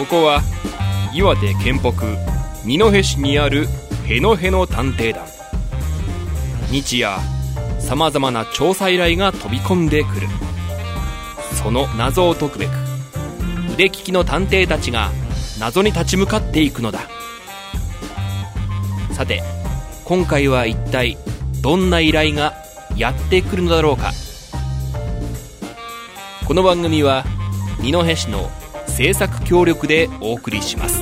ここは岩手県北二戸市にあるへのへの探偵団。日夜さまざまな調査依頼が飛び込んでくる。その謎を解くべく腕利きの探偵たちが謎に立ち向かっていくのだ。さて今回は一体どんな依頼がやってくるのだろうか。この番組は二戸市の制作協力でお送りします。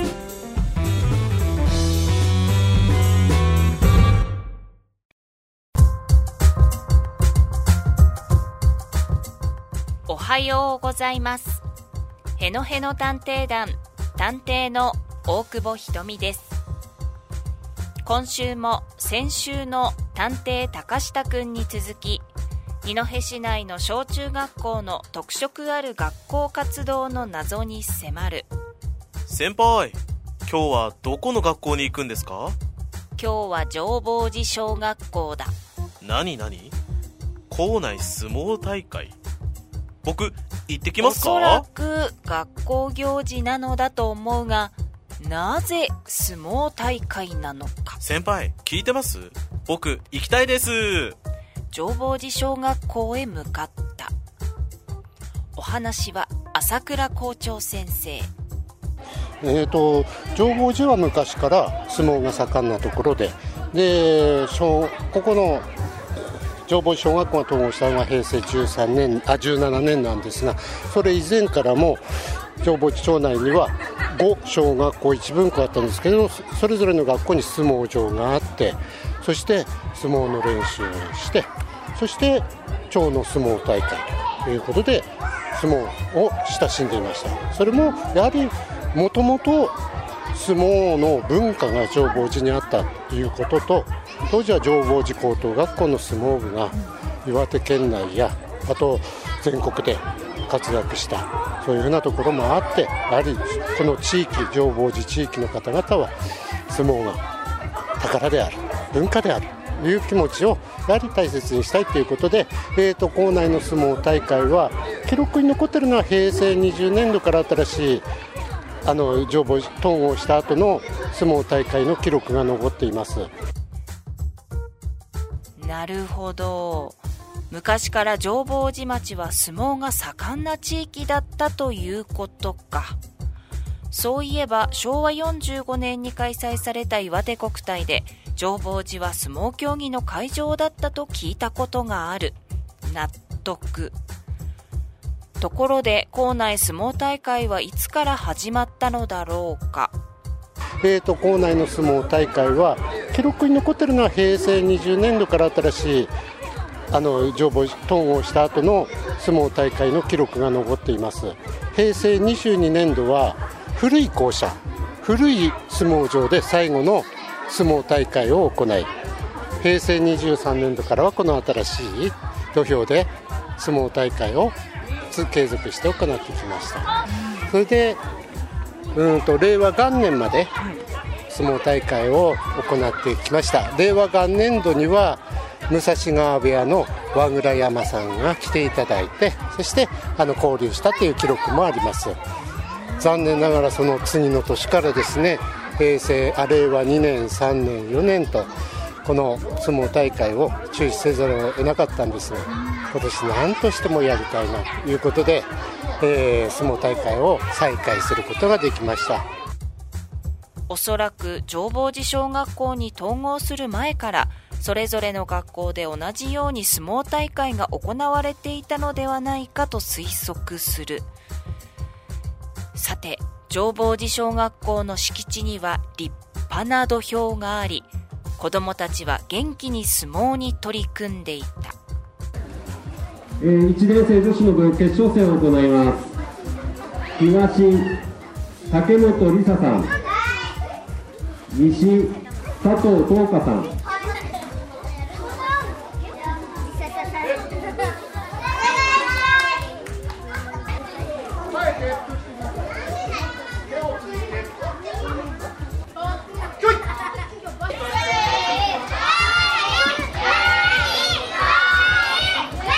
おはようございます。へのへの探偵団探偵の大久保ひとみです。今週も先週の探偵高下くんに続き、二戸市内の小中学校の特色ある学校活動の謎に迫る。 先輩、今日はどこの学校に行くんですか？ 今日は浄法寺小学校だ。 何校内相撲大会。僕行ってきますか？ おそらく学校行事なのだと思うが、なぜ相撲大会なのか。 先輩聞いてます？僕行きたいです。 浄法寺小学校へ向かった。お話は朝倉校長先生。 浄法寺は昔から相撲が盛んなところで、ここの浄法寺小学校が統合したのが平成17年なんですが、それ以前からも浄法寺町内には5小学校1分校あったんですけど、それぞれの学校に相撲場があって、そして相撲の練習をして、そして町の相撲大会ということで相撲を親しんでいました。それもやはりもともと相撲の文化が浄法寺にあったということと、当時は浄法寺高等学校の相撲部が岩手県内やあと全国で活躍した、そういうふうなところもあって、やはりこの地域、浄法寺地域の方々は相撲が宝である、文化であるという気持ちをやはり大切にしたいということで、校内の相撲大会は記録に残っているのは平成20年度から新しい浄法寺統合した後の相撲大会の記録が残っています。 なるほど。昔から浄法寺町は相撲が盛んな地域だったということか。そういえば昭和45年に開催された岩手国体で浄法寺は相撲競技の会場だったと聞いたことがある。納得。ところで校内相撲大会はいつから始まったのだろうか。 校内の相撲大会は記録に残っているのは平成20年度から新しい浄法寺統合した後の相撲大会の記録が残っています。平成22年度は古い校舎、古い相撲場で最後の相撲大会を行い、平成23年度からはこの新しい土俵で相撲大会を継続して行ってきました。それで令和元年まで相撲大会を行ってきました。令和元年度には武蔵川部屋の和倉山さんが来ていただいて、そして交流したという記録もあります。残念ながらその次の年からですね、令和2年3年4年とこの相撲大会を中止せざるを得なかったんですが、今年何としてもやりたいなということで、相撲大会を再開することができました。 おそらく浄法寺小学校に統合する前からそれぞれの学校で同じように相撲大会が行われていたのではないかと推測する。さて、浄法寺小学校の敷地には立派な土俵があり、子どもたちは元気に相撲に取り組んでいた。 1年生女子の部決勝戦を行います。東竹本梨沙さん、西佐藤東香さん、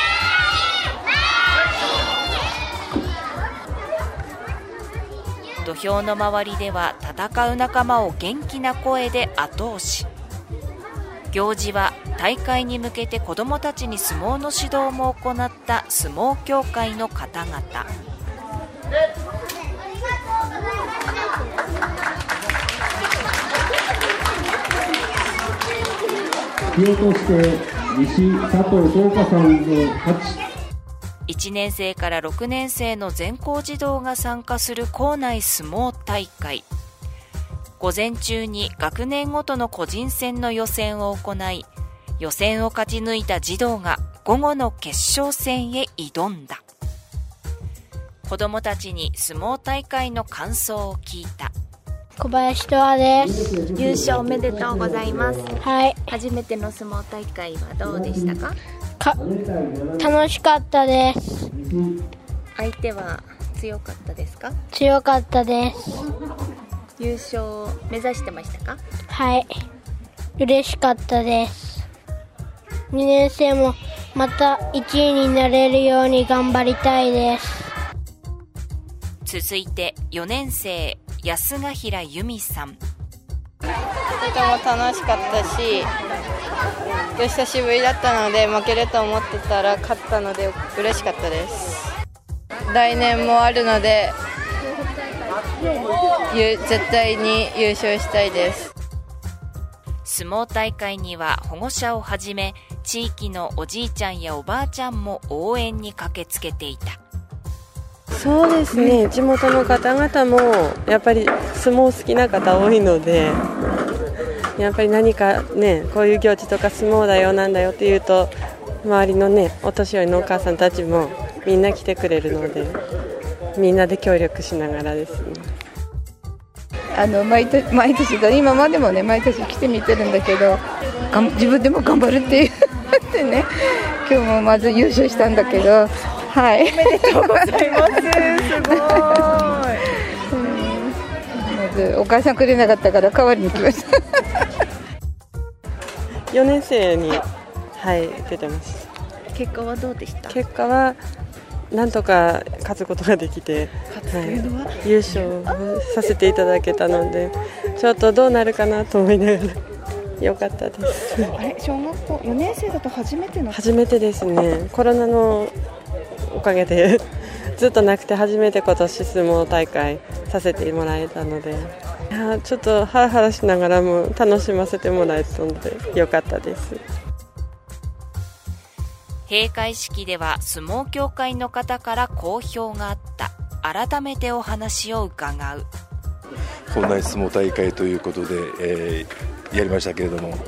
土土俵の周りでは戦う仲間を元気な声で後押し。行事は大会に向けて子どもたちに相撲の指導も行った相撲協会の方々。 引き落として西佐藤東花さんの勝ち。 1年生から6年生の全校児童が参加する校内相撲大会。午前中に学年ごとの個人戦の予選を行い、予選を勝ち抜いた児童が午後の決勝戦へ挑んだ。子どもたちに相撲大会の感想を聞いた。 小林とあです。 優勝おめでとうございます。 はい。 初めての相撲大会はどうでしたか？ 楽しかったです。 相手は強かったですか？ 強かったです。 優勝を目指してましたか？ はい。嬉しかったです。2年生もまた1位になれるように頑張りたいです。 続いて4年生安ヶ平由美さん。 とても楽しかったし、久しぶりだったので負けると思ってたら勝ったので嬉しかったです。来年もあるので絶対に優勝したいです。 相撲大会には保護者をはじめ地域のおじいちゃんやおばあちゃんも応援に駆けつけていた。 そうですね、地元の方々もやっぱり相撲好きな方多いので、やっぱり何かね、こういう行事とか相撲だよなんだよっていうと、周りのね、お年寄りのお母さんたちもみんな来てくれるので、みんなで協力しながらですね。 毎年だ、今までもね、毎年来てみてるんだけど、自分でも頑張るって言ってね、今日もまず優勝したんだけど、はい。おめでとうございます。すごい。まずお母さんくれなかったから代わりに来ました。 4年生に、出てます。 結果はどうでした？ 結果はなんとか勝つことができて、優勝させていただけたので、ちょっとどうなるかなと思いながら良かったです。 小学校4年生だと初めてですね。コロナのおかげでずっとなくて、初めて今年相撲大会させてもらえたので、ちょっとハラハラしながらも楽しませてもらえたので良かったです。 閉会式では相撲協会の方から好評があった。改めてお話を伺う。 校内相撲大会ということで、やりましたけれども、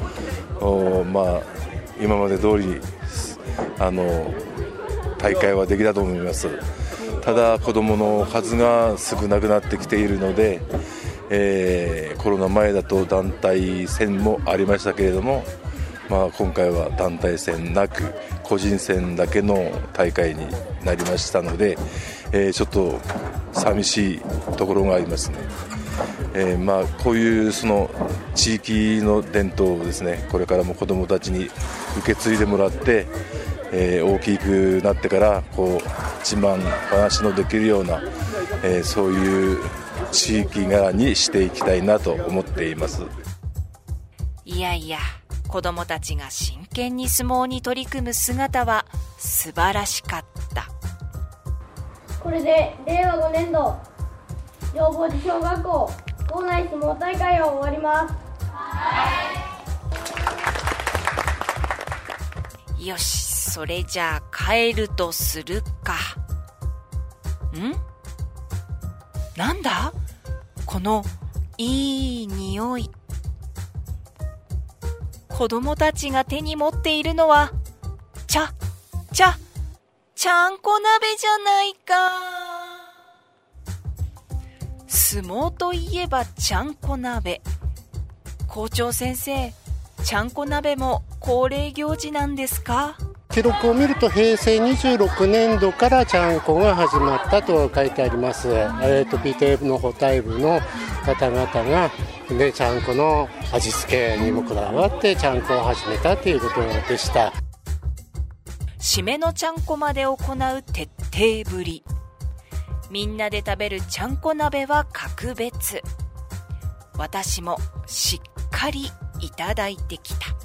今まで通り大会はできたと思います。ただ子どもの数が少なくなってきているので、コロナ前だと団体戦もありましたけれども、今回は団体戦なく個人戦だけの大会になりましたので、ちょっと寂しいところがありますね。こういうその地域の伝統をですね、これからも子どもたちに受け継いでもらって、大きくなってから自慢話のできるような、そういう地域柄にしていきたいなと思っています。 いやいや、子どもたちが真剣に相撲に取り組む姿は素晴らしかった。 これで令和5年度上坊寺小学校校内相撲大会を終わります。 よし、それじゃあ帰るとするか。なんだこのいい匂い。子供たちが手に持っているのはちゃんこ鍋じゃないか。相撲といえばちゃんこ鍋。校長先生、ちゃんこ鍋も恒例行事なんですか？ 記録を見ると平成26年度からちゃんこが始まったと書いてあります。美亭の補隊部の方々がでちゃんこの味付けにもこだわってちゃんこを始めたということでした。 締めのちゃんこまで行う徹底ぶり。 みんなで食べるちゃんこ鍋は格別。私もしっかりいただいてきた。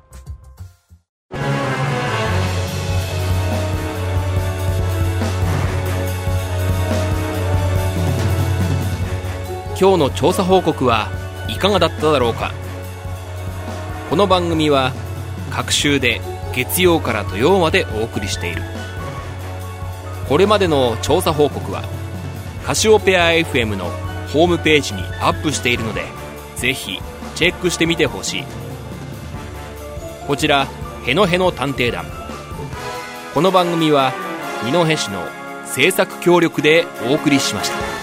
今日の調査報告はいかがだっただろうか。この番組は各週で月曜から土曜までお送りしている。これまでの調査報告はカシオペア FM のホームページにアップしているので、ぜひチェックしてみてほしい。こちらへのへの探偵団、この番組は二戸市の制作協力でお送りしました。